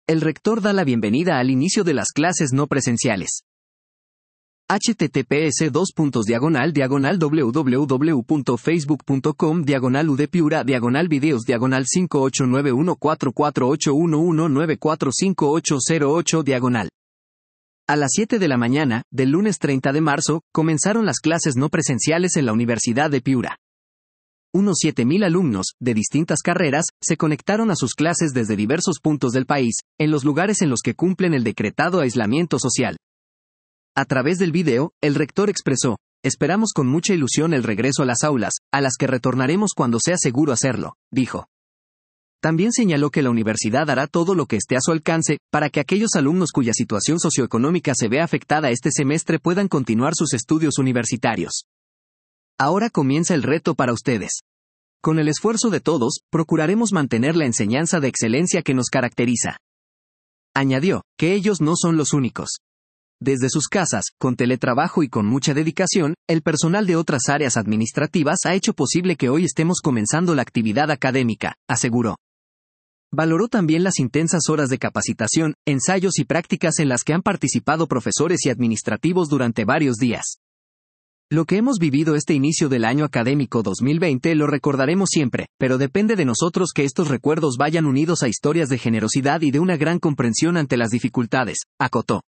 el rector da la bienvenida al inicio de las clases no presenciales. https://www.facebook.com/udpiura/videos /5891448119458008 A las 7 de la mañana, del lunes 30 de marzo, comenzaron las clases no presenciales en la Universidad de Piura. Unos 7.000 alumnos, de distintas carreras, se conectaron a sus clases desde diversos puntos del país, en los lugares en los que cumplen el decretado aislamiento social. A través del video, el rector expresó: "Esperamos con mucha ilusión el regreso a las aulas, a las que retornaremos cuando sea seguro hacerlo", dijo. También señaló que la universidad hará todo lo que esté a su alcance, para que aquellos alumnos cuya situación socioeconómica se vea afectada este semestre puedan continuar sus estudios universitarios. Ahora comienza el reto para ustedes. Con el esfuerzo de todos, procuraremos mantener la enseñanza de excelencia que nos caracteriza. Añadió, que ellos no son los únicos. Desde sus casas, con teletrabajo y con mucha dedicación, el personal de otras áreas administrativas ha hecho posible que hoy estemos comenzando la actividad académica, aseguró. Valoró también las intensas horas de capacitación, ensayos y prácticas en las que han participado profesores y administrativos durante varios días. Lo que hemos vivido este inicio del año académico 2020 lo recordaremos siempre, pero depende de nosotros que estos recuerdos vayan unidos a historias de generosidad y de una gran comprensión ante las dificultades, acotó.